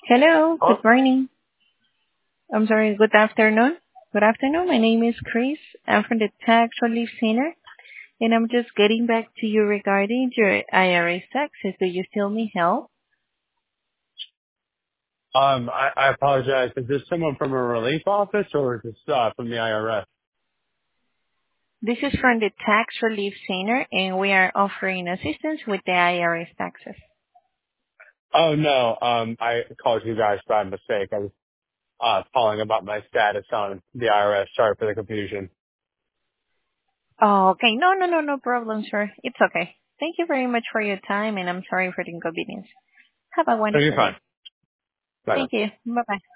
Hello, Oh, good morning. I'm sorry, good afternoon. Good afternoon. My name is Chris. I'm from the Tax Relief Center, and I'm just getting back to you regarding your IRS taxes. Do you still need help? I apologize. Is this someone from a relief office or is this from the IRS? This is from the Tax Relief Center, and we are offering assistance with the IRS taxes. Oh, no. I called you guys by mistake. I was calling about my status on the IRS. Sorry for the confusion. Oh, okay. No problem, sir. It's okay. Thank you very much for your time, and I'm sorry for the inconvenience. Have a No, you're wonderful fine. day. Bye now. Thank you. Bye-bye.